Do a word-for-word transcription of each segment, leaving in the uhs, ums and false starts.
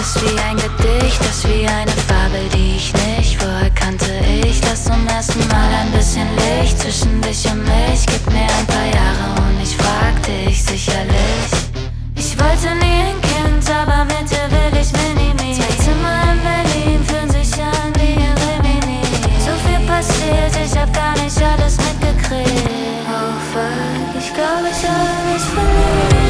ist wie ein Gedicht, das wie eine Fabel, die ich nicht vorher kannte. Ich lass zum ersten Mal ein bisschen Licht zwischen dich und mich. Gib mir ein paar Jahre und ich frag dich sicherlich. Ich wollte nie ein Kind, aber mit dir will ich Mini-Me. Zwei Zimmer in Berlin fühlen sich an wie ein Rimini. So viel passiert, ich hab gar nicht alles mitgekriegt. Oh fuck, ich glaub, ich hab mich verliebt.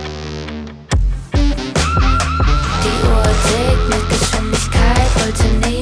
Wollte